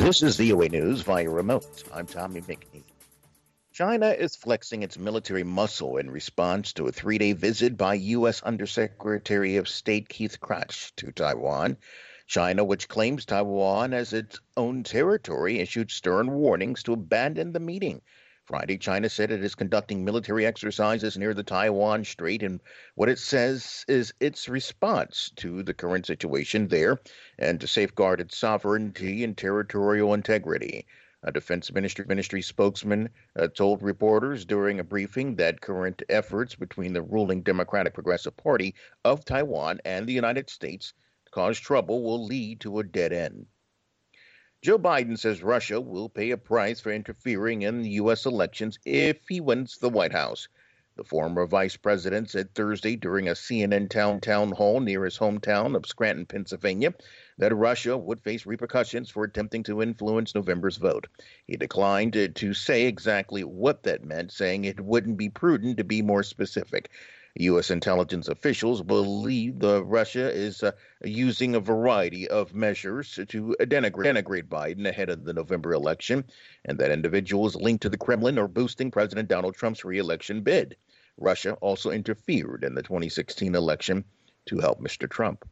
This is VOA News via remote. I'm Tommy McNeil. China is flexing its military muscle in response to a 3-day visit by U.S. Undersecretary of State Keith Krach to Taiwan. China, which claims Taiwan as its own territory, issued stern warnings to abandon the meeting. Friday, China said it is conducting military exercises near the Taiwan Strait in what it says is its response to the current situation there and to safeguard its sovereignty and territorial integrity. A defense ministry spokesman told reporters during a briefing that current efforts between the ruling Democratic Progressive Party of Taiwan and the United States to cause trouble will lead to a dead end. Joe Biden says Russia will pay a price for interfering in the U.S. elections if he wins the White House. The former vice president said Thursday during a CNN town hall near his hometown of Scranton, Pennsylvania, that Russia would face repercussions for attempting to influence November's vote. He declined to say exactly what that meant, saying it wouldn't be prudent to be more specific. U.S. intelligence officials believe that Russia is using a variety of measures to denigrate Biden ahead of the November election, and that individuals linked to the Kremlin are boosting President Donald Trump's re-election bid. Russia also interfered in the 2016 election to help Mr. Trump.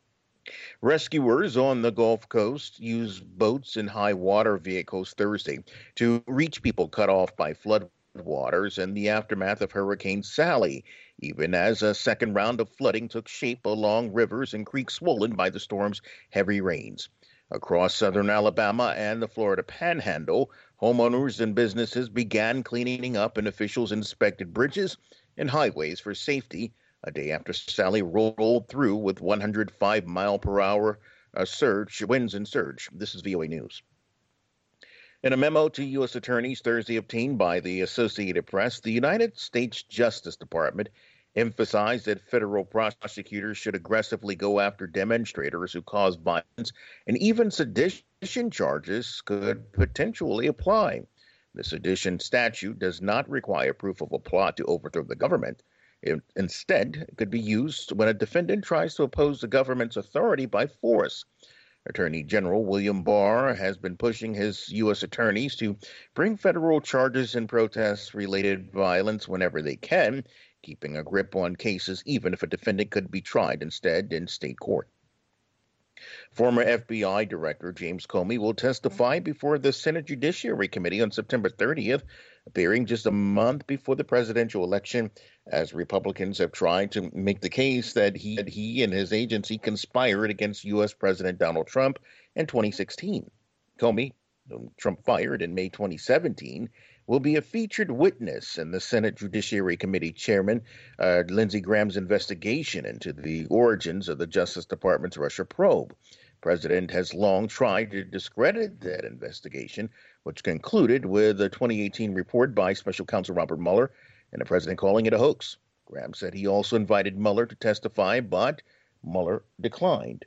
Rescuers on the Gulf Coast used boats and high water vehicles Thursday to reach people cut off by floodwaters in the aftermath of Hurricane Sally, even as a second round of flooding took shape along rivers and creeks swollen by the storm's heavy rains. Across southern Alabama and the Florida Panhandle, homeowners and businesses began cleaning up, and officials inspected bridges and highways for safety a day after Sally rolled through with 105-mile-per-hour winds and surge. This is VOA News. In a memo to U.S. attorneys Thursday obtained by the Associated Press, the United States Justice Department emphasized that federal prosecutors should aggressively go after demonstrators who cause violence, and even sedition charges could potentially apply. The sedition statute does not require proof of a plot to overthrow the government. Instead, it could be used when a defendant tries to oppose the government's authority by force. Attorney General William Barr has been pushing his U.S. attorneys to bring federal charges in protest-related violence whenever they can, keeping a grip on cases even if a defendant could be tried instead in state court. Former FBI Director James Comey will testify before the Senate Judiciary Committee on September 30th, appearing just a month before the presidential election, as Republicans have tried to make the case that he and his agency conspired against U.S. President Donald Trump in 2016. Comey, whom Trump fired in May 2017, will be a featured witness in the Senate Judiciary Committee Chairman Lindsey Graham's investigation into the origins of the Justice Department's Russia probe. The president has long tried to discredit that investigation, which concluded with a 2018 report by Special Counsel Robert Mueller, and the president calling it a hoax. Graham said he also invited Mueller to testify, but Mueller declined.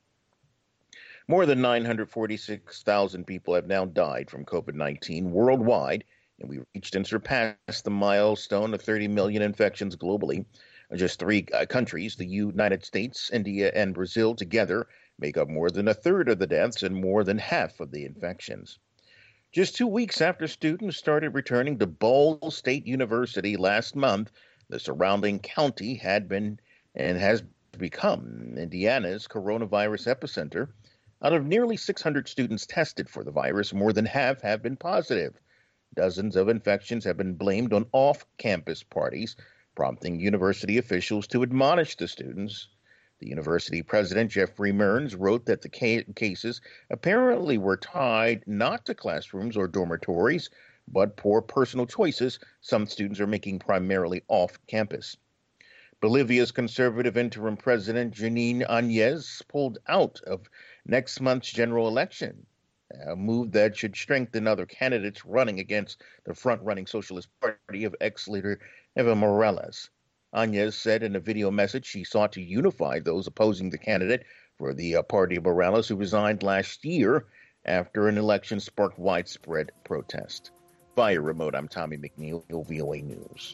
More than 946,000 people have now died from COVID-19 worldwide, and we reached and surpassed the milestone of 30 million infections globally. Just three countries, the United States, India, and Brazil, together make up more than a third of the deaths and more than half of the infections. Just 2 weeks after students started returning to Ball State University last month, the surrounding county had been and has become Indiana's coronavirus epicenter. Out of nearly 600 students tested for the virus, more than half have been positive. Dozens of infections have been blamed on off-campus parties, prompting university officials to admonish the students. The university president, Jeffrey Mearns, wrote that the cases apparently were tied not to classrooms or dormitories, but poor personal choices some students are making primarily off-campus. Bolivia's conservative interim president, Janine Áñez, pulled out of next month's general election, a move that should strengthen other candidates running against the front-running Socialist Party of ex-leader Evo Morales. Áñez said in a video message she sought to unify those opposing the candidate for the party of Morales, who resigned last year after an election sparked widespread protest. Via remote, I'm Tommy McNeil, VOA News.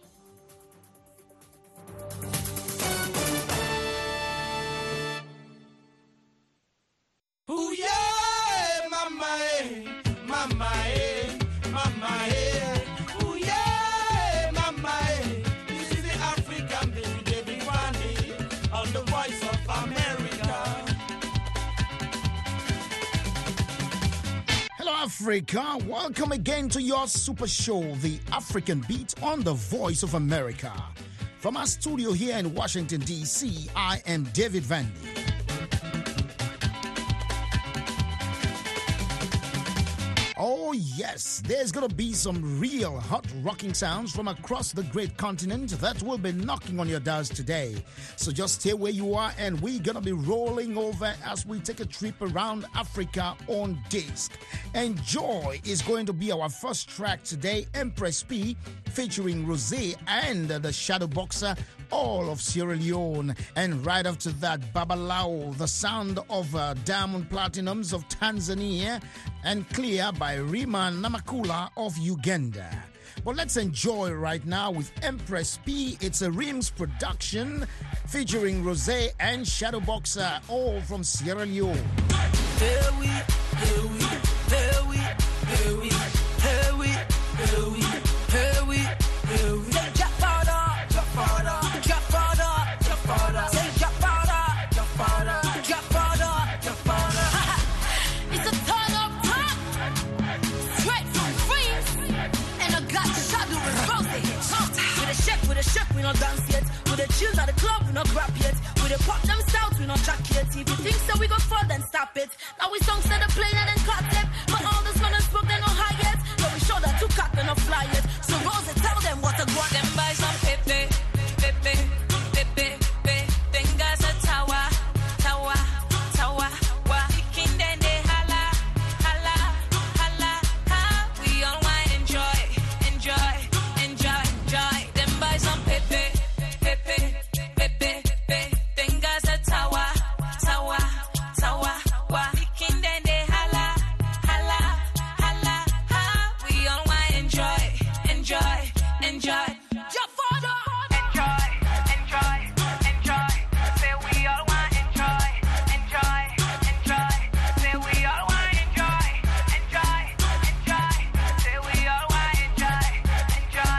Ooh, yeah, my man. Africa. Welcome again to your super show, The African Beat on the Voice of America. From our studio here in Washington, D.C., I am David Vandy. Oh yes, there's gonna be some real hot rocking sounds from across the great continent that will be knocking on your doors today. So just stay where you are and we're gonna be rolling over as we take a trip around Africa on disc. Enjoy is going to be our first track today, Empress P, featuring Rosé and the Shadow Boxer, all of Sierra Leone. And right after that, Babalao, the sound of Diamond Platinums of Tanzania, and Clear by Rima Namakula of Uganda. But let's enjoy right now with Empress P. It's a Rims production featuring Rosé and Shadow Boxer, all from Sierra Leone. Here we, here we, here we, here we, here we, here we, here we, here we. Say Jafada, Jafada, Jafada, Jafada. Say Jafada, Jafada, Jafada, Jafada. It's a ton of pop, straight from Dreams, and I got Shadow and Rosé. With a shake, we not dance yet. With a chill at the club, we not grab yet. With a pop them stouts, we not jack yet. If you think so, we go for then stop it. Now we songs that are playing and then cut them. But all this gonna smoke, they no high yet. So we show that two cut, they no fly yet. So Rose, tell them what to go. Them buy some pepe, pepe, pepe, pepe. Then guys a tower, tower, tower. King then they holla, holla, holla, ha. We all want enjoy, enjoy, enjoy, enjoy. Them buy some pepe, pepe, pepe, pepe. Then guys a tower, tower, tower. King then they holla, holla, holla, ha. We all want enjoy, enjoy, enjoy. Your father. Enjoy, enjoy, enjoy. Say we all want enjoy, enjoy, enjoy. Say we all want enjoy, enjoy, enjoy. Say we all want enjoy, enjoy.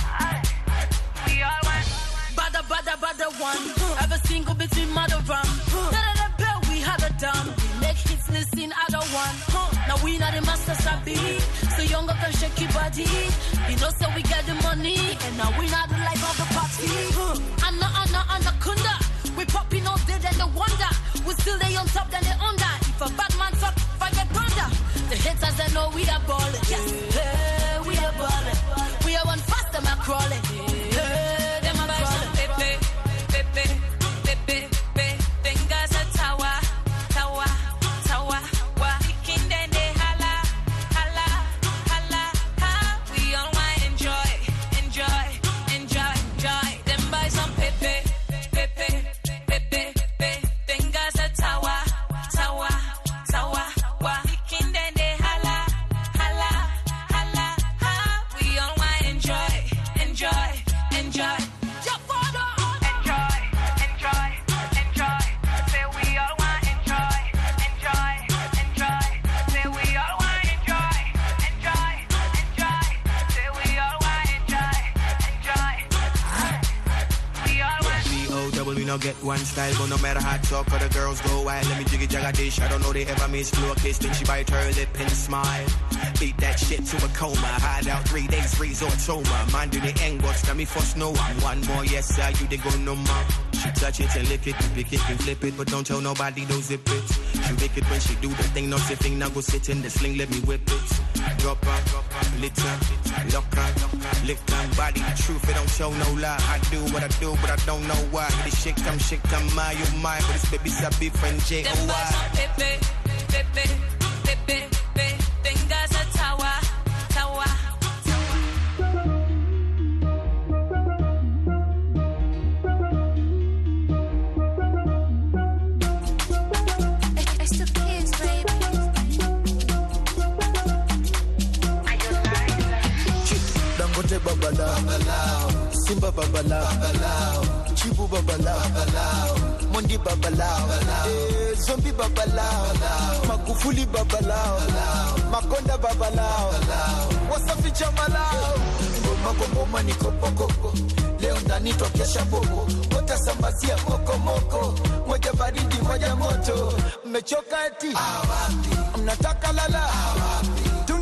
We all want. Bada one. Have a single between mother rum. Da bell we had a dumb. We make hits listen other one. Now we not the master sabi. So younger can shake your body. You know so we get the money. And now we not the life of the party. Anna kunda. We popping all day then the wonder. We still they on top then they under. If a bad man talk, forget thunder. The haters they know we are balling. Yes, hey, we are balling. We are one fast them are crawling. Hey, them are crawling. Pepe, pepe, pepe, pepe. Then guys a tower, tower, tower. King then they holla, holla, holla, ha. We all want enjoy, enjoy, enjoy, enjoy. Them buy some pepe, pepe, pepe, pepe. Then guys a tower, tower, tower. King then they holla, holla, holla, ha. We all want enjoy, enjoy, enjoy. Your father. Enjoy, enjoy, enjoy. Say we all want enjoy, enjoy, enjoy. Say we all want enjoy, enjoy, enjoy. Say we all want enjoy, enjoy. We all want. B-O-double, we no get one style, but no matter how talk, or the girls go wild. Let me jiggy jagga dish. I don't know they ever miss floor kiss. Then she bite her lip and smile. Beat that shit to a coma. Hide out 3 days, resort soma. Mind do the end, watch me first know. One more, yes, sir, you they go no more. She touch it and lick it, pick it and flip it, but don't tell nobody, don't zip it. She make it when she do the thing, no sipping. Now go sit in the sling, let me whip it. Drop her, litter, lock her, lick her body. The truth, it don't show no lie. I do what I do, but I don't know why. This shit come my, you mine, but this baby sabi friend J.O.Y. Them buy some pepe, pepe, pepe, pepe. Then guys a tower, tower. It's the kids, baby. Dangote babalao, Simba babalao, Chibu babalao, Mondi babalao, Zombie babalao, Magufuli babalao, Makonda babalao, Wasafi chamalao, Ngoma ni kopoko, leo ndani tokesha bobo, watasambazia moko, moja baridi moja moto, mmechoka eti, mnataka lala,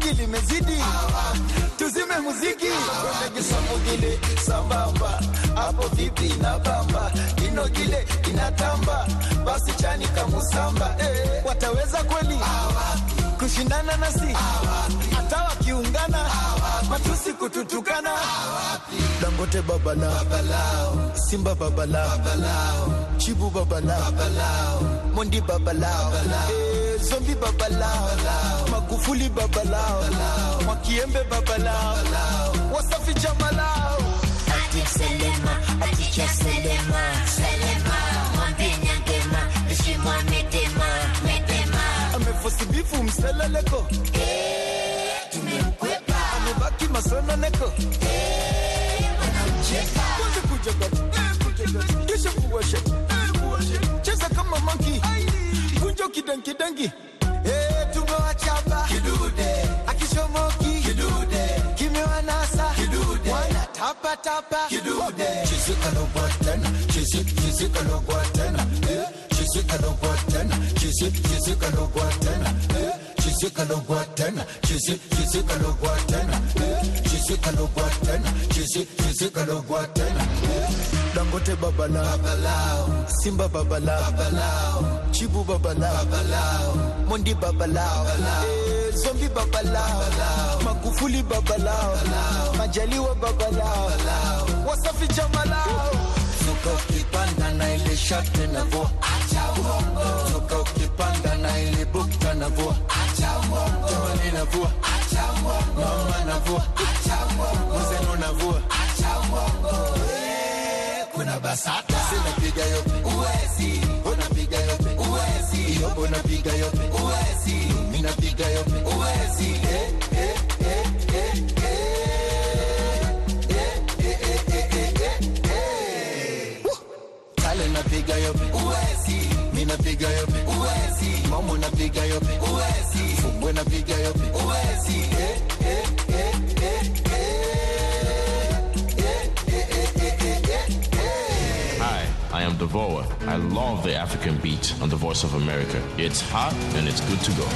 Bungi limezidi. Tuzime muziki. Twende kisambugile sambamba. Hapo vipi na bamba. Ino gile inatamba. Basi chani kamusamba. Wataweza kweli kushindana nasi. Hata wakiungana matusi kututukana. Dangote babalao, Simba babalao, Chibu babalao, Mondi babalao, Zombi babalao, Magufuli babalao, Mwakiembe babalao, Wasafi jamalao. Ati Selema, ati cha Selema, mwambie Nyangema, nishimwa medema. Amefosi bifu mseleleko, tumemkwepa. Amebaki masononeko, wanamcheka. kuja kisha kuwasha, cheza kama monkey, kunjo kidangi, tumewachapa kidude, akishomoki kidude, kimewanasa kidude, wana tapa kidude, chizika no button, chizika no button, chizika no button, chizika no button, chizika no button, chizika no button, chizika no button, chizika no button. Dangote babalao, Simba babalao, Chibu babalao, Mondi babalao, Zombi babalao, Magufuli babalao, Majaliwa babalao, Wasafi jamalao. Zuka ukipanda na ile shati na vo, acha uongo. Zuka ukipanda na ile bukta na vo, acha uongo. Tumani na vo, acha uongo. Mama na vo, acha uongo. Mzeno na vo, acha uongo. Kuna basata sina piga yope uwezi, unapiga yope uwezi, yobo unapiga yope uwezi, mimi napiga yope uwezi. Kale napiga yope uwezi, mimi napiga yope uwezi, mama napiga yope uwezi, fumbwe napiga yope uwezi. I am Devoa. I love the African beat on the Voice of America. It's hot and it's good to go.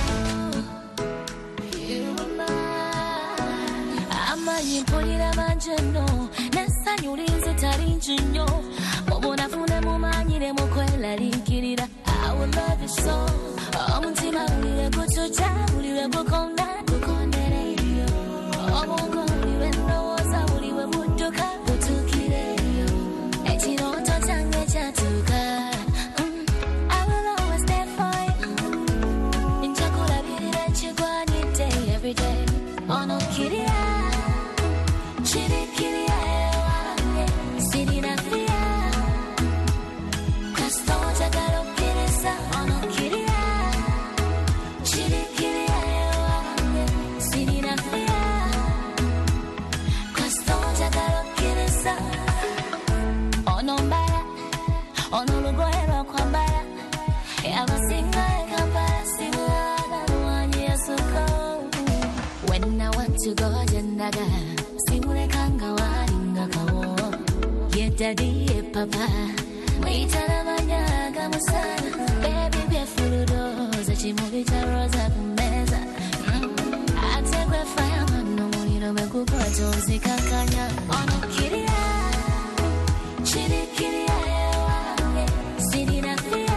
I will love you so. When I want to go jendaga simule kanga waringa kawo yetadi papa waitana manyaga musana baby be fuludo zachimubi charoza kumeza atekwe fire mano muliro mekupa jonzi kankanya ono kiria chiri kiria ewa sidi na fia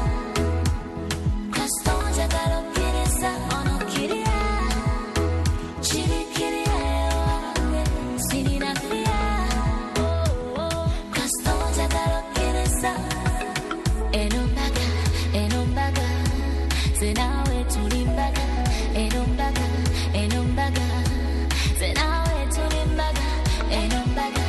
kastonja galo kirisa ono kiria chiri kiria ewa sidi na fia kastonja galo kirisa enombaga senawe tulimbaga enombaga senawe tulimbaga enombaga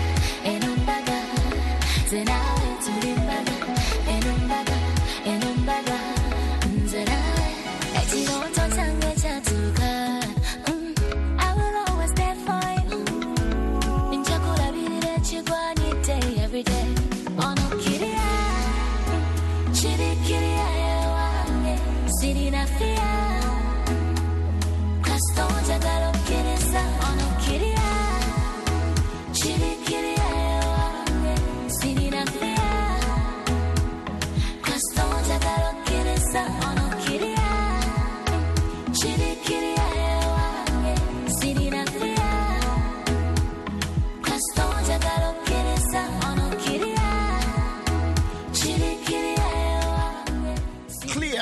senawe tulimbaga enombaga senawe etiroto change chatuka I will always stand for you ninchakula bilire chigwanite every day ono kiria chiri kiria ewa siri na fia kastonja galo kirisa ono kiria chiri kiria ewa siri na fia kastonja galo kirisa ono kiria chiri kiria ewa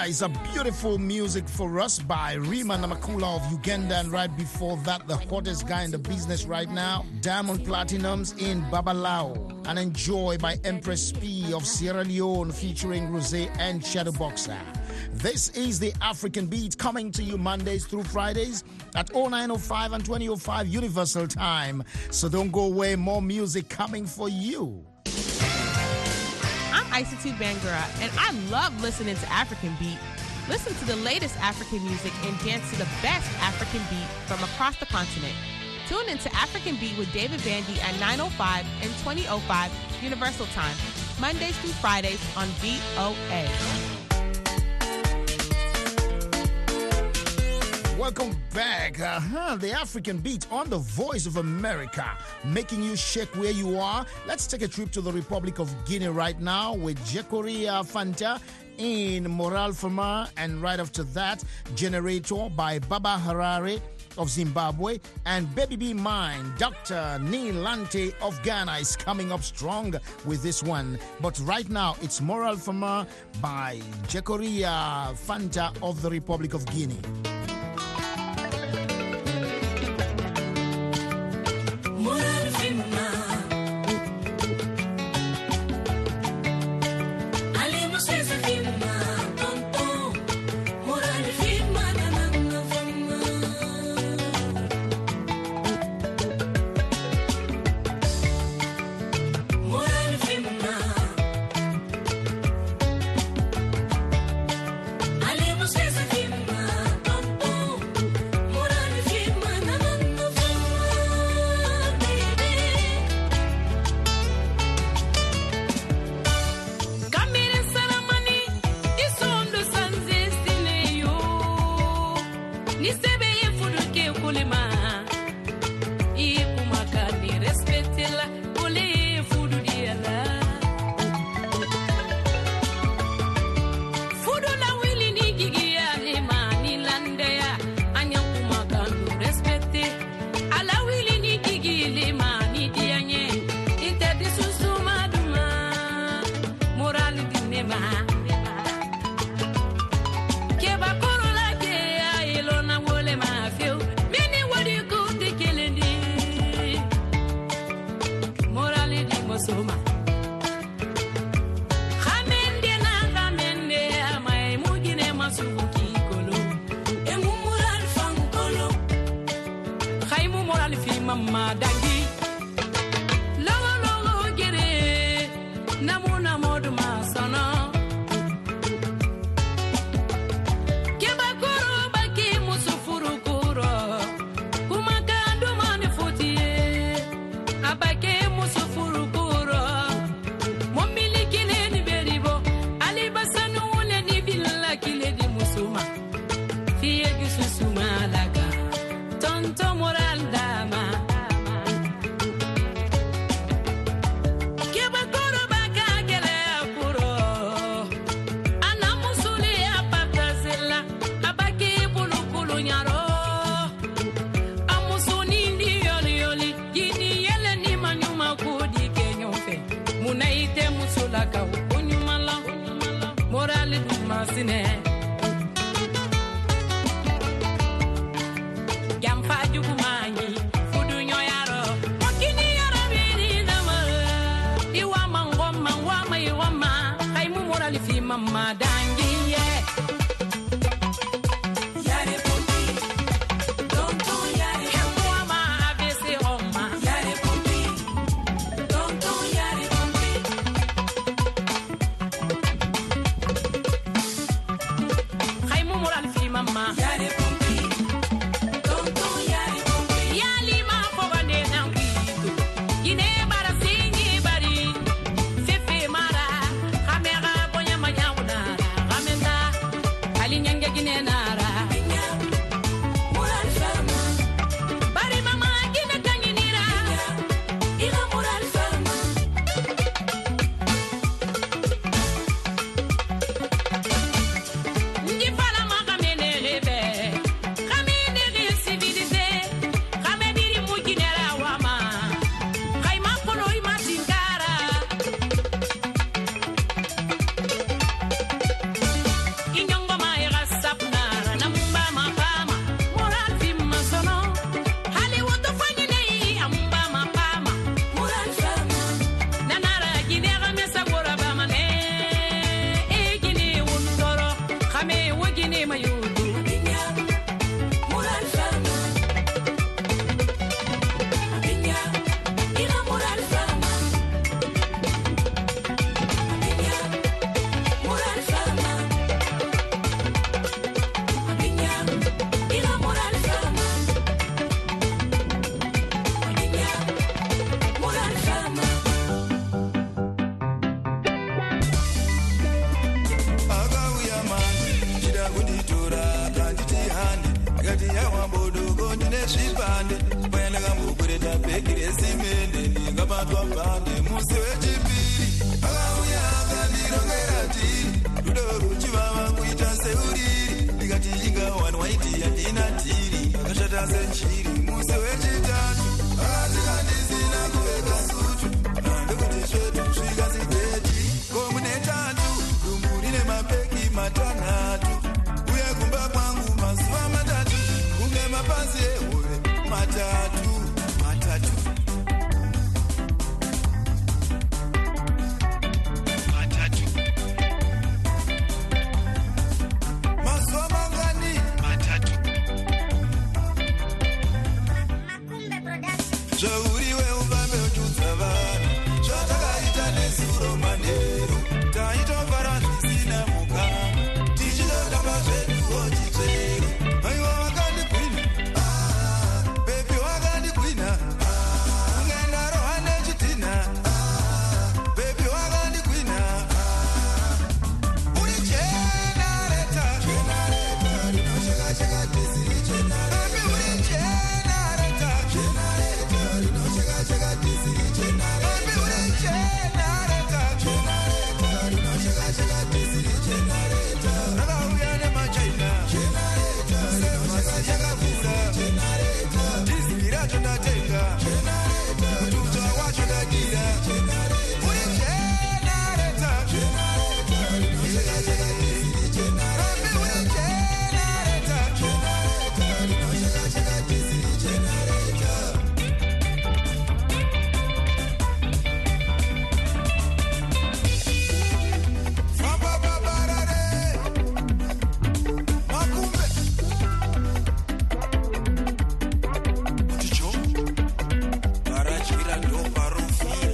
Here is a beautiful music for us by Rima Namakula of Uganda, and right before that, the hottest guy in the business right now, Diamond Platinums in Babalao, and Enjoy by Empress P of Sierra Leone featuring Rosé and Shadowboxer. This is the African Beat, coming to you Mondays through Fridays at 09:05 and 20:05 Universal Time. So don't go away, more music coming for you. I'm Isatu Bangura, and I love listening to African Beat. Listen to the latest African music and dance to the best African beat from across the continent. Tune into African Beat with David Vandy at 9:05 and 20:05 Universal Time, Mondays through Fridays on VOA. Welcome back. The African Beat on the Voice of America, making you shake where you are. Let's take a trip to the Republic of Guinea right now with Jekoria Fanta in Moral Fama, and right after that, Generator by Baba Harare of Zimbabwe, and Baby Be Mine, Dr. Neil Lante of Ghana is coming up strong with this one. But right now, it's Moral Fama by Jekoria Fanta of the Republic of Guinea. zvipande payandakambokureta bhegi resimende ndingabatwa bhande musi wechipiri akauya akandirongera tiri rudo ruchivava kuita seuriri ndikati ingawanwa iti handina tiri akashata senchiri musi wechitatu akatikandisina kupfeka sutu ndekuti svetu zvikazideti komunetatu dumbu rine mapeki matanhatu uye kumba kwangu mazuva matatu kunge mapazi ehove matatu matatu matatu mazuva mangani matatu zvauriwe ufambe uchudza vanhu zvatakaita nezuro manheru taitofara zvisina mukana tichitotamba zveduwo chitsveru aiwa vakandigwina bebi wakandigwina ungendaro hane chitina bebi wakandigwina uri jenareta rinoshekasheka disiri bebi uri jenareta rinoshekasheka disiri bebi uri jenareta rinoshekasheka disiri rakauya nemachaina semhasachakavura disiri racho ndatenga mututa wacho ndadira uri jenareta rinoshekasheka disiri bebi uri jenareta rinoshekasheka disiri famba babarare makumbe ticho barachira ndo parofiri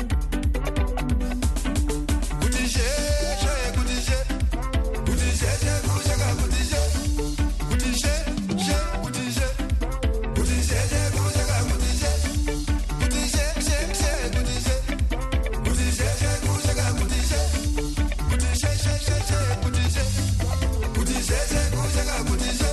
kuti sheshe kuti she kuti sheshe kushaka kuti she kuti sheshe kuti she kuti sheshe kushaka kuti she kuti sheshe kuti she kuti sheshe kushaka kuti she kuti sheshe kuti she kuti sheshe kushaka kuti she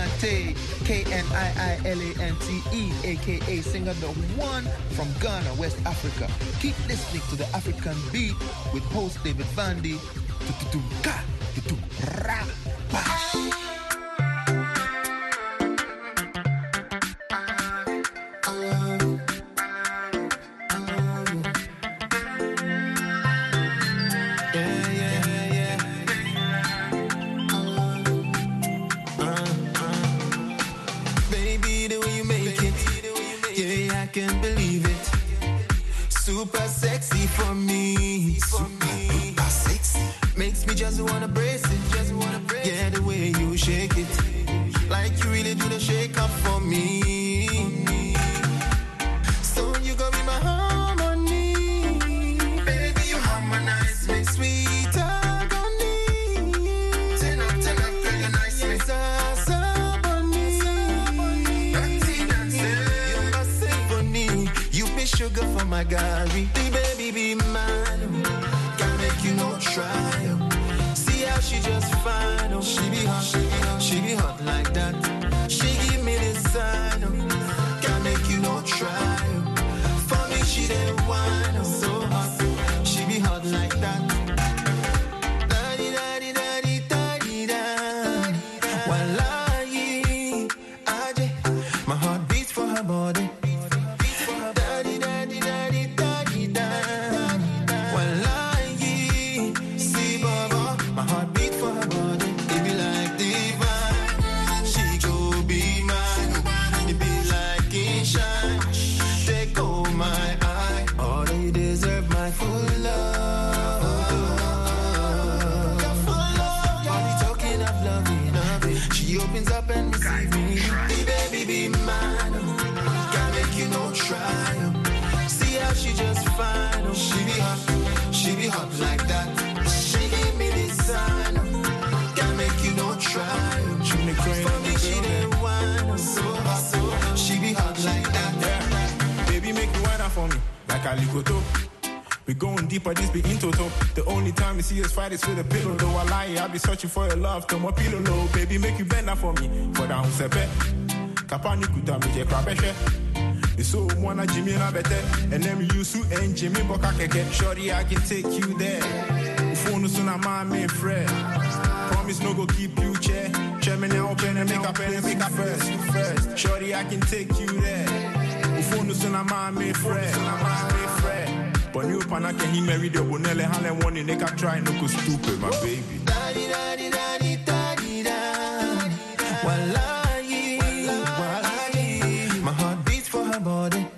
Niilante, Kniilante, aka singer the one from Ghana, West Africa. Keep listening to the African Beat with host David Vandy. Super sexy for me. Super sexy. Makes me just wanna brace it. Yeah, the way you shake it. Like you really do the shake up for me. So you gon' be my harmony. Baby, you harmonize me. Sweet agony. Turn up, girl, you nice me. You're my symphony. You be sugar for my Gary. Baby, be mine. Can't make you no try. See how she just fine. Oh, she be hot like that. She give me this sign. Oh, can't make you no try. For me, she the one. Oh, so hot. She be hot like that. Wallahi, Aje. My heart beats for her body. Opens up and receive me. Baby, be mine. Can't make you no try. See how she just fine. Oh, she be hot like that. She give me this sign. Can't make you no try. She me cry. For me, she the one. So hot, she be hot like that. Yeah. Baby, make you wine up for me like a ligoto. We going deeper, this be in toto. The only time you see us fight is with a pillow. Though I lie, I be searching for your love. Come up, pillow low. Baby, make you bend that for me. For down sepe. Kapani kuta me je krabeshe. It's so wanna Jimmy and I better. And then you su and Jimmy Boka keke. Shorty, I can take you there. Phone soon I'm my friend. Promise no go keep you chair. Chairman now open and make up first. Shorty, I can take you there. Phone soon I'm my friend. But you pana can he marry the bonelle Halen one in can try no go stupid, my baby. Wallahi, my heart beats for her body.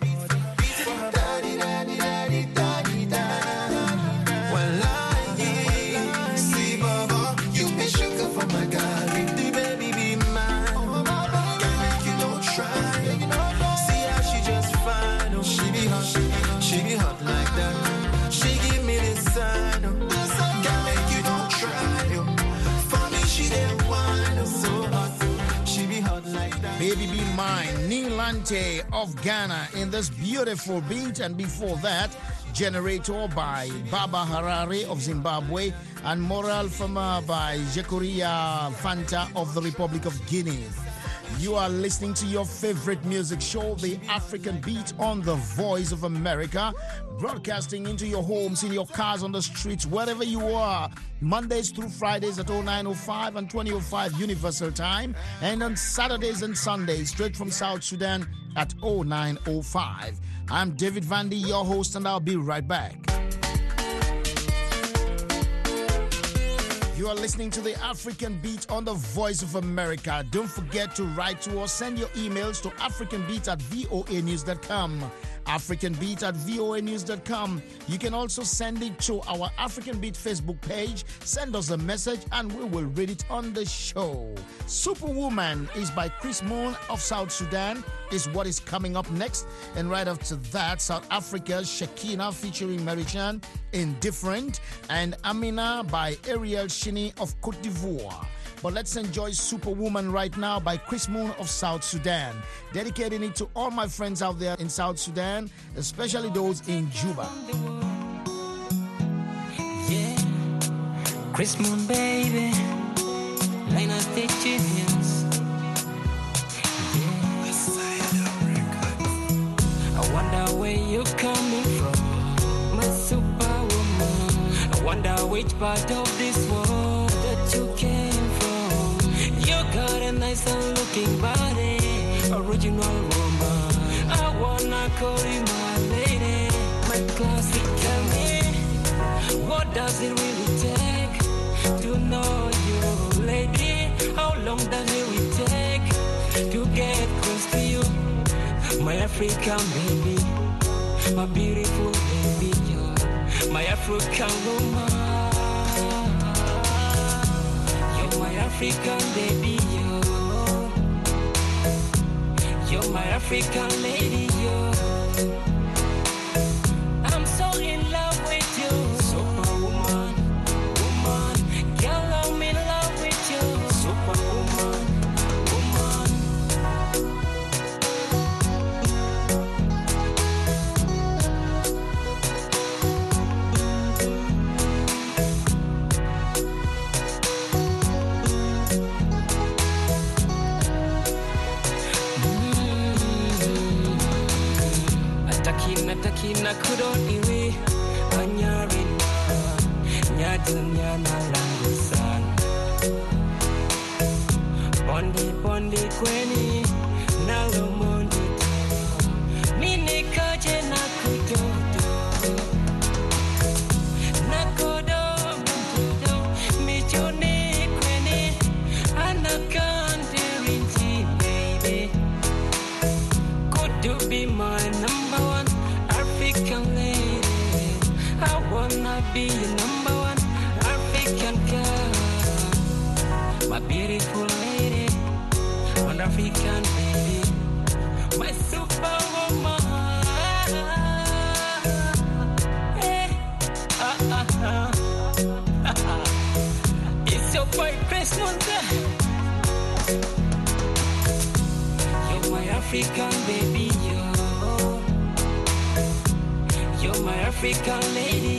Wallahi, see Baba, you be sugar for my Gary. The baby be mine. Can't make you no try. See how she just fine. Oh, she be hot like that. She give me this sign. Can't make you no try. For me, she the one. So hot. She be hot like that. Baby Be Mine, Niilante of Ghana in this beautiful beat. And before that, Generator by Baba Harare of Zimbabwe and Moral Fama by Jekoria Fanta of the Republic of Guinea. You are listening to your favorite music show, The African Beat, on the Voice of America, broadcasting into your homes, in your cars, on the streets, wherever you are, Mondays through Fridays at 09:05 and 20:05 Universal Time, and on Saturdays and Sundays, straight from South Sudan at 09:05. I'm David Vandy, your host, and I'll be right back. You are listening to The African Beat on the Voice of America. Don't forget to write to us. Send your emails to africanbeat@voanews.com. africanbeat@voanews.com. You can also send it to our African Beat Facebook page. Send us a message and we will read it on the show. Superwoman is by Chris Moon of South Sudan is what is coming up next. And right after that, South Africa's Shakina featuring Marichan, Indifferent, and Amina by Ariel Shini of Cote d'Ivoire. But let's enjoy Superwoman right now by Chris Moon of South Sudan. Dedicating it to all my friends out there in South Sudan, especially those in Juba. Yeah, Chris Moon, baby. Line of Stitches. part of this world that you came from. You got a nice and looking body, original woman. I wanna call you my lady, my classic. Tell me, what does it really take to know you, lady? How long does it really take to get close to you? My African baby, my beautiful baby, my African woman. You're my African baby, you're my African lady, I'm so in love with you, superwoman, woman. Girl, I'm in love with you, superwoman, woman. Atakina kudoniwe anyarina nyadunya na langu sana Bondi kweni na lomondi mini kaje na kudodo na kodo michoni kweni anakandirinti baby. Could you be my number one African lady? I wanna be your number one African girl, my beautiful lady, one African baby, my superwoman. Hey, It's your boy Christmas. You're my African baby, you're my African lady,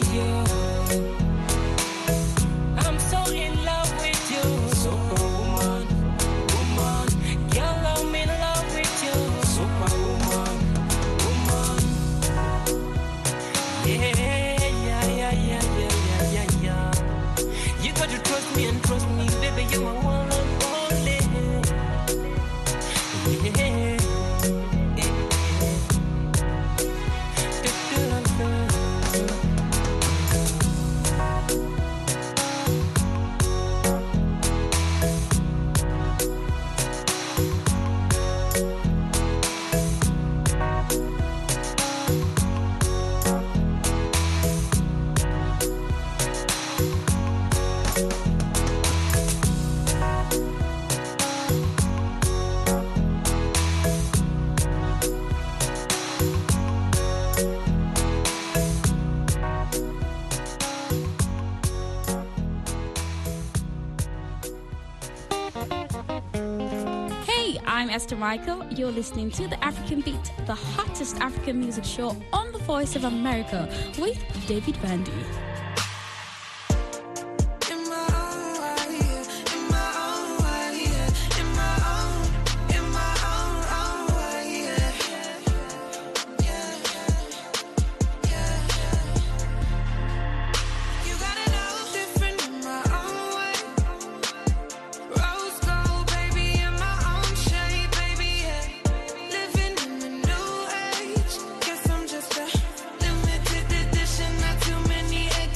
I'm so in love with you, superwoman, woman. Girl, I'm in love with you, superwoman, woman. Yeah. You got to trust me and trust me, baby, you're my one and only. Yeah. I'm Esther Michael. You're listening to The African Beat, the hottest African music show on the Voice of America with David Bandy. Limited edition, not too many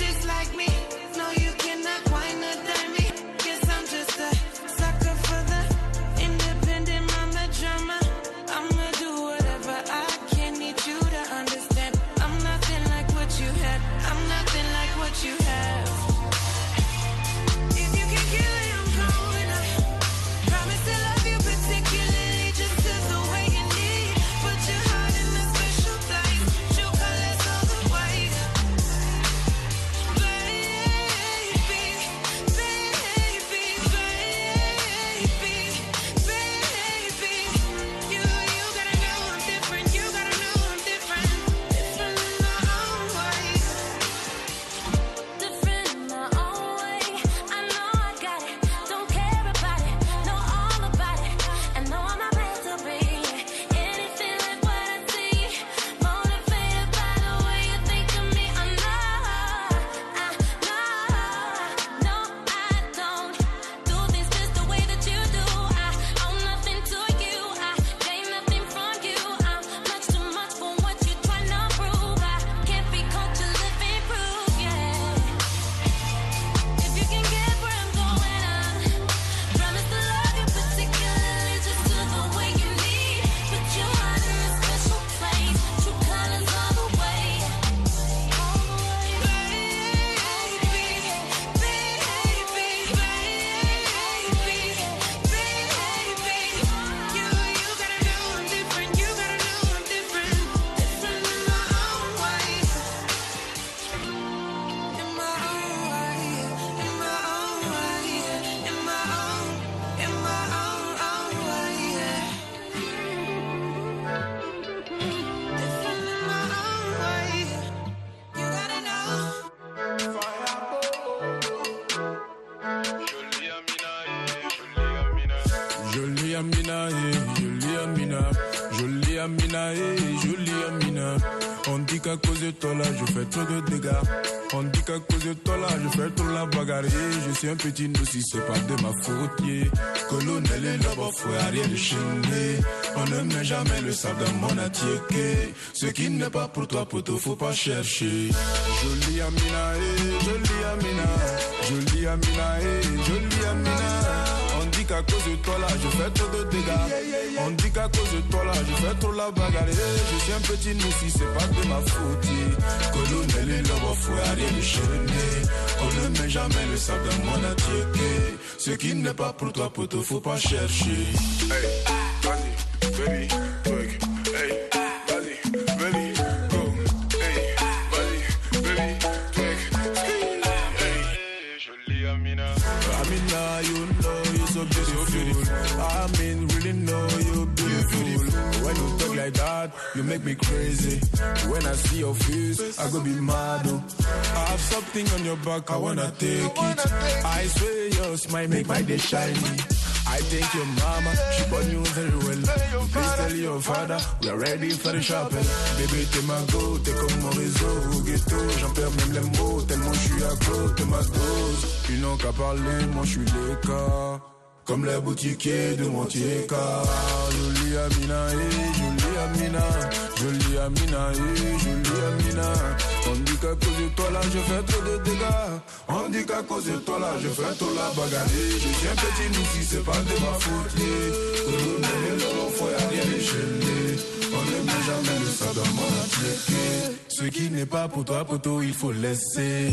Amina, jolie Amina, jolie Amina, jolie Amina. On dit qu'à cause de toi là, je fais trop de dégâts. On dit qu'à cause de toi là, je fais trop la bagarre. Je suis un petit nous si c'est pas de ma faute. Yeah. Colonel et là-bas, faut rien de chaîner. On ne met jamais le sable dans mon attiéké. Ce qui n'est pas pour toi, poteau, faut pas chercher. Jolie Amina, jolie Amina, jolie Amina, jolie Amina. On dit qu'à cause de toi là, je fais trop de dégâts. On dit qu'à cause de toi là, je fais trop la bagarre. Je suis un petit nous si c'est pas de ma faute. Colonel et là-bas, faut rien de chaîner. On ne met jamais le sable dans mon attiéké. Ce qui n'est pas pour toi, poteau, faut pas chercher. Hey, vas-y, baby, twerk. Hey, vas-y, baby, go. Hey, vas-y, baby, twerk. Hey, jolie Amina. Amina, you know you're so beautiful. I mean, really know you're beautiful. When you talk like that, you make me crazy. When I see your face, I go be mad. I have something on your back, I wanna take it. I swear your smile make my day shiny. I thank your mama, she born you very well. Please tell your father, we are ready for the shopping. Baby, t'es ma go, t'es comme mon réseau. Ghetto, j'en perds même les mots, tellement je suis accro, t'es ma dose. Ils n'ont qu'à parler, moi je suis les cas. Comme les boutiquiers de Montieka. Jolie Amina, jolie Amina, jolie Amina, jolie Amina. On dit qu'à cause de toi là, je fais trop de dégâts. On dit qu'à cause de toi là, je fais trop la bagarre. Je suis un petit nous si c'est pas de ma faute. Colonel, il faut rien déchaîner. On ne met jamais le sang dans mon attiéké. Ce qui n'est pas pour toi, poteau, il faut laisser.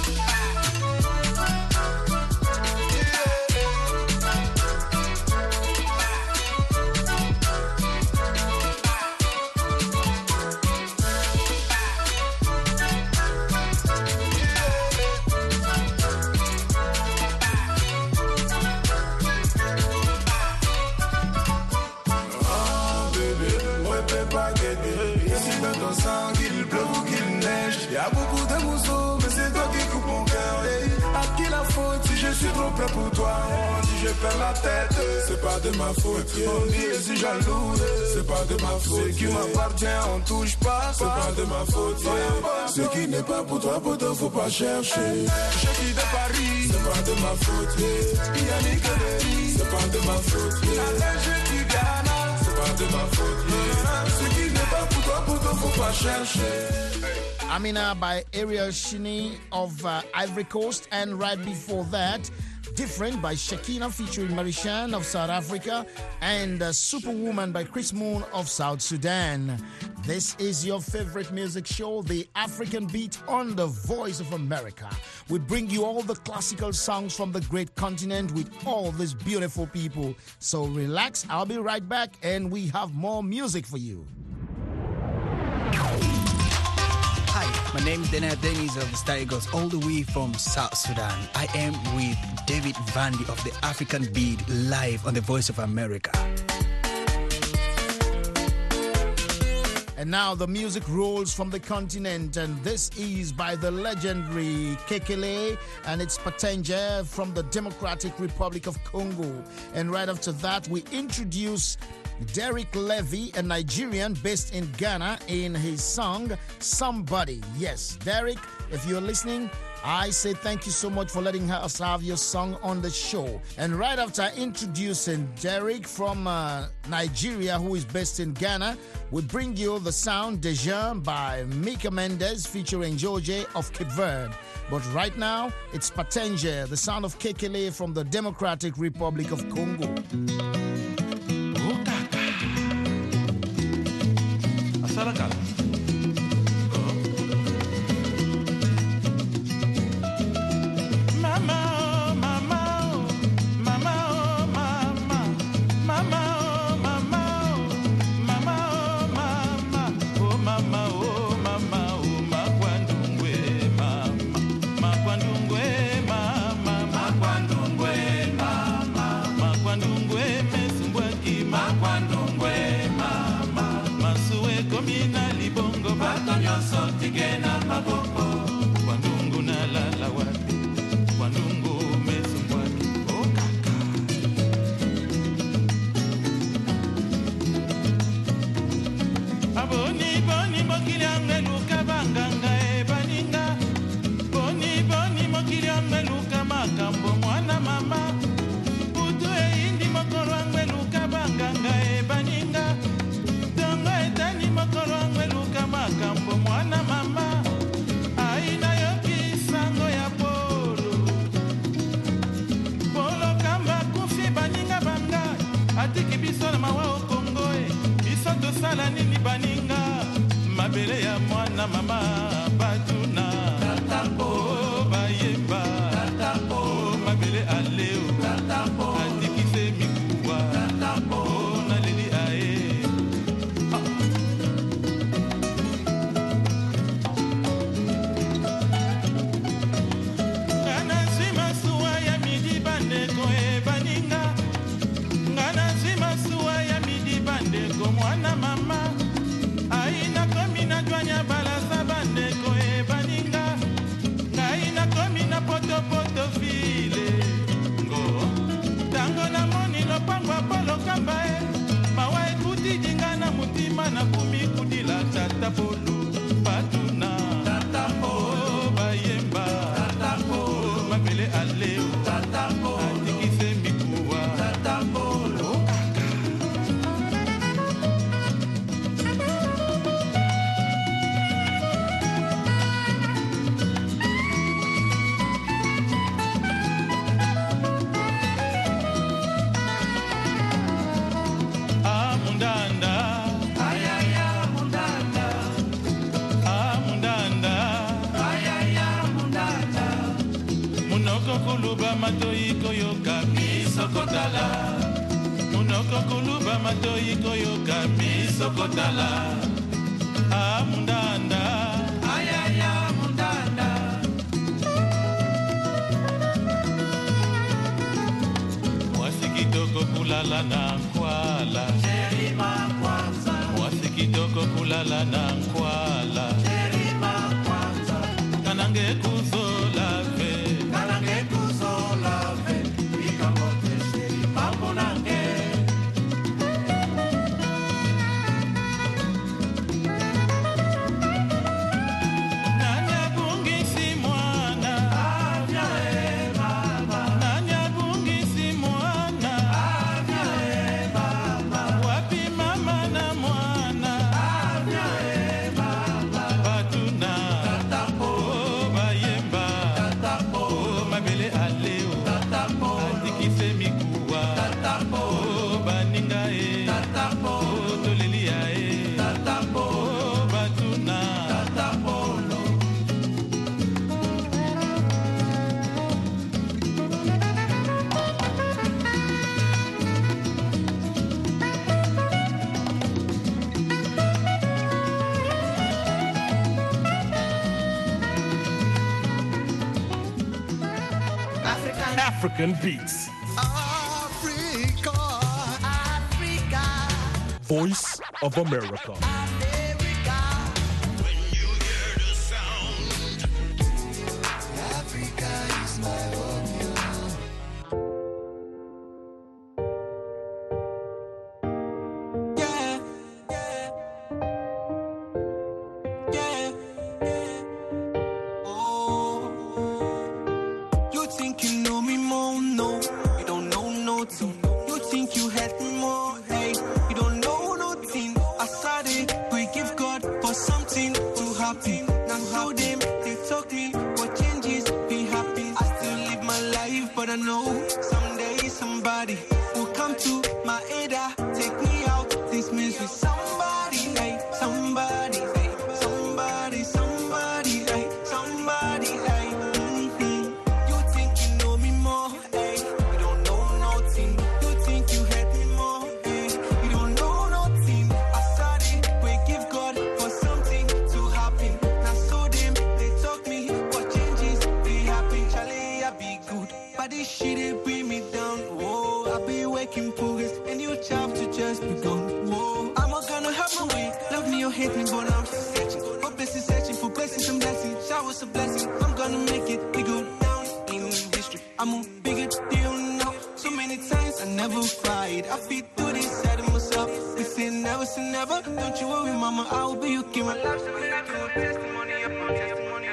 Qu'il pleuve ou qu'il neige, y a beaucoup de mousseaux, mais c'est toi qui coupe mon cœur. Hey, à qui la faute si je suis trop près pour toi? On dit je perds la tête, c'est pas de ma faute. On dit je suis jaloux, c'est pas de ma faute. Ce qui m'appartient, on touche pas, c'est pas de ma faute. Ce qui n'est pas pour toi, poteau, faut pas chercher. Je quitte de Paris, c'est pas de ma faute. Yannick Dery, c'est pas de ma faute. Je suis Ghana, c'est pas de ma faute. Ce qui n'est pas pour toi, poteau, faut pas chercher. Amina by Ariel Shini of Ivory Coast, and right before that, Different by Shekina featuring Marishan of South Africa, and Superwoman by Chris Moon of South Sudan. This is your favorite music show, The African Beat on the Voice of America. We bring you all the classical songs from the great continent with all these beautiful people. So relax, I'll be right back, and we have more music for you. My name is Dena Dennis of the Star Eagles, all the way from South Sudan. I am with David Vandy of the African Beat, live on the Voice of America. And now the music rolls from the continent, and this is by the legendary Kekele, and it's Patenje from the Democratic Republic of Congo. And right after that, we introduce Derek Levy, a Nigerian based in Ghana, in his song, Somebody. Yes, Derek, if you're listening, I say thank you so much for letting us have your song on the show. And right after introducing Derek from Nigeria, who is based in Ghana, we bring you the sound Deja by Mika Mendes featuring George of Cape Verde. But right now, it's Patenje, the sound of Kekele from the Democratic Republic of Congo. biso na mawa okongo biso tosala nini baninga mabele ya mwana mama batuna o bayemba o mabele aleo atikise mikuwa o naleli ae mwana mama aina komi na jwanya balasa bandeko e baninga ngaina komi na poto file ngo tango na moni lopangwa polo kamba e mawa ekuti jinga na mutima na kumi kudila tata polo patuna tata o bayemba tata o mabele aleo tata o atikise mikuwa tata polo kuluba matoi koyoka misokotala munoko kuluba matoi koyoka misokotala mundanda ayaya mundanda mwasi kitoko kulala na nkwala Sherima kwanza mwasi kitoko kulala na nkwala Sherima kwanza kanange kuzola fe African beats. Africa, Africa. Voice of America. When you hear the sound, Africa is my home. Yeah, yeah, yeah, yeah. Oh, you think you know me more? No, you don't know nothing. You think you hate me more? Hey, you don't know nothing. I started, we give God for something to happen. Now show them, they talk me, what changes be happen. I still live my life, but I know someday somebody will come to my aid, take me out this misery. Somebody, hey, somebody, hey, somebody, somebody, hey, somebody, hey. You think you know me more, hey, you don't know nothing. You think you hate me more, hey, you don't know nothing. I started, we give God for something to happen. Now so them, they talk me, what changes be happen. Charlie, I be good, but this shit it bring me down. Whoa, I be waking progress, and you chop to just begun. Whoa, I'm not gonna have my way. Love me or hate me, but I'm still searching for blessings, searching for blessings and blessings. Showers of blessing, I'm gonna make it. We go down in history. I'm a bigger deal now. So many times I never fight. I feel through this side of myself. We say never. Don't you worry, mama, I will be your king. My life's a testimony upon testimony.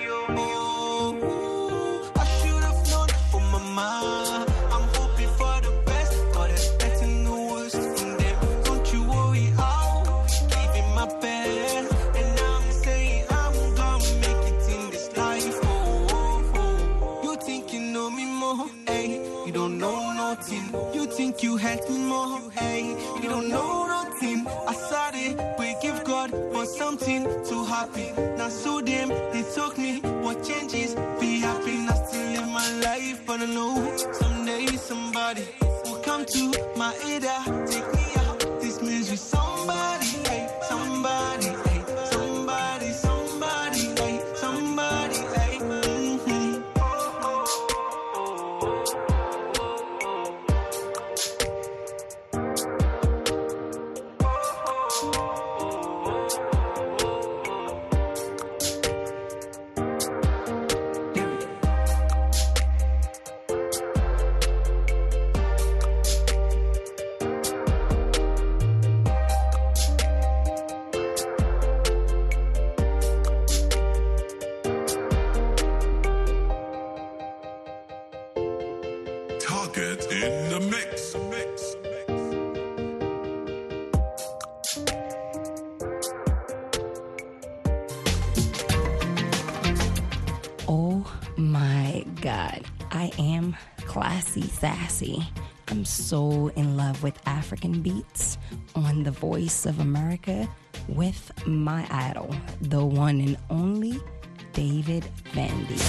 Oh, I should have known for mama. I'm hoping for the best, but expecting the worst from them. Don't you worry, I'll give it my best. And I'm saying I'm gonna make it in this life. Oh. You think you know me more, hey, you don't know nothing. You think you had more, hey? You don't know nothing. I saw it. We give God for something too happy. Now so them, they took me. What changes? Be happy. I still live my life, but I know someday somebody will come to my aid. Take me out. This means with somebody, hey, somebody, hey, somebody, somebody, hey, somebody, hey. Target in the mix. Oh my God, I am classy sassy. I'm so in love with African beats on the Voice of America with my idol, the one and only David Vandy.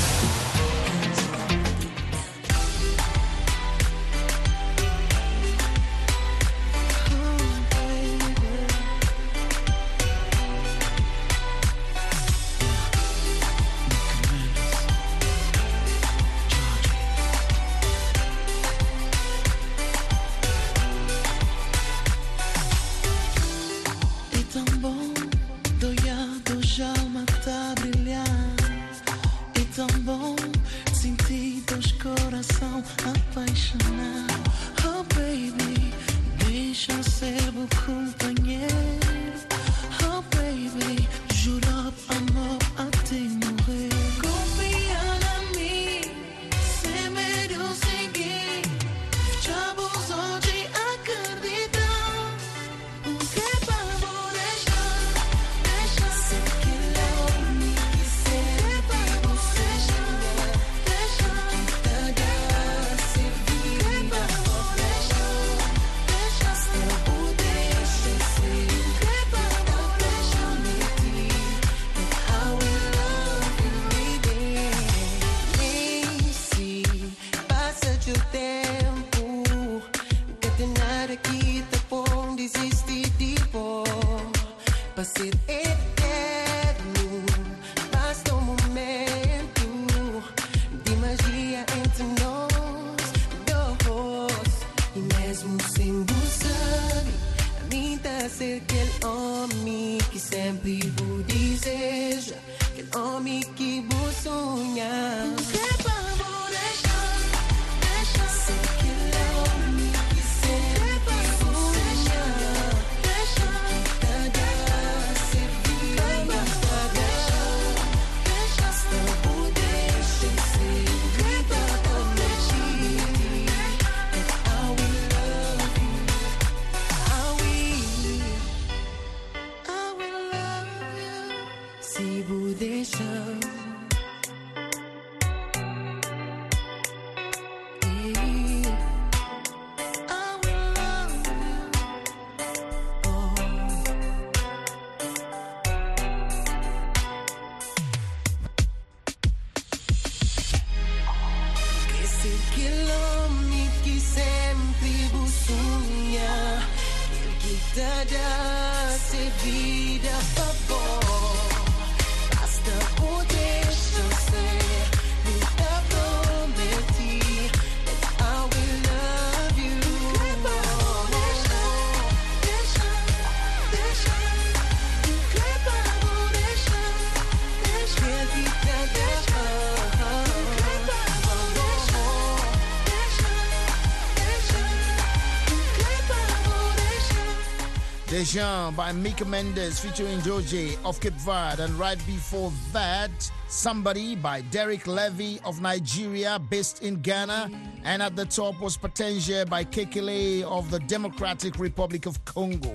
Dejan by Mika Mendes featuring Georgie of Cape Verde, and right before that, Somebody by Derek Levy of Nigeria, based in Ghana, and at the top was Potentia by Kekele of the Democratic Republic of Congo.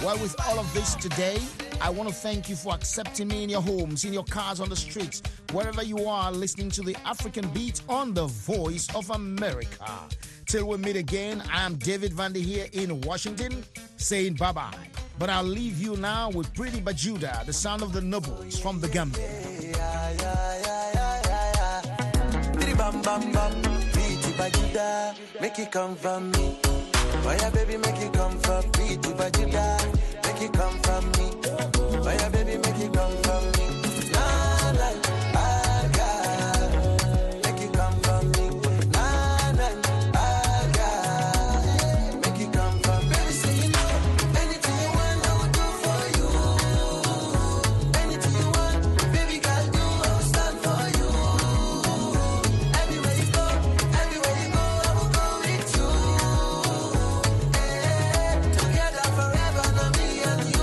Well, with all of this today, I want to thank you for accepting me in your homes, in your cars, on the streets, wherever you are listening to the African Beat on the Voice of America. Till we meet again, I'm David Vandy here in Washington saying bye-bye. But I'll leave you now with Pretty Bajuda, the sound of the Nobles from the Gambia. Bam bam bam, Pretty Bajuda, make it come from me. Oh yeah, baby, make it come from Pretty Bajuda, make it come from me. Oh yeah, baby, make it come from me. Nah, nah, I got, make it come from me. Nah, nah, I got, make it come from me. Baby, say you know, anything you want, I will do for you. Anything you want, baby, girl, do, I will stand for you. Everywhere you go, I will go with you. Together forever, not me and you.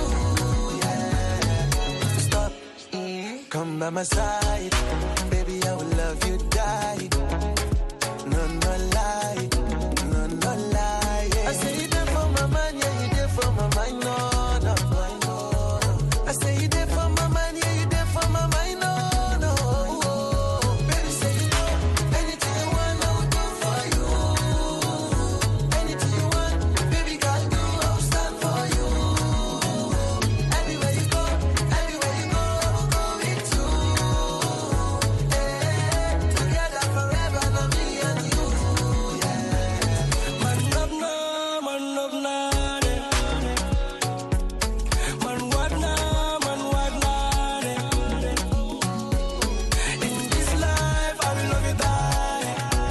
Stop, come by my side, baby, I will love you, die. No lie, no lie. Yeah. I say you there for my man, yeah, you there for my mind, no. I say you there for my man, yeah, you there for my mind, no. Baby, say you know, anything you want, I will do for you. Anything you want, baby, girl, do, I will stand for you. Everywhere you go, I will go with you. Together forever, not me and you. Man love na, man love na, man what na, in this life, I will love you die.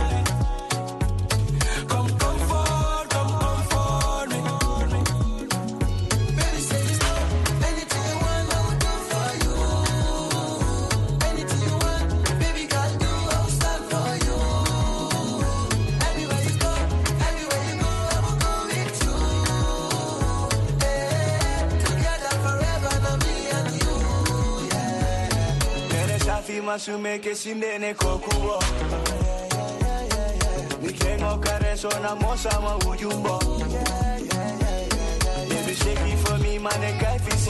Come comfort me. Baby, say you know, anything you want, I will do for you. Anything you want, baby, girl, do, I will stand for you. Everywhere you go, I will go with you. Together forever, not me and you. Nene safi masumeke sindene kokubo. Nikengo kareso na mosa ma ujumbo. Baby, shake it for me, man,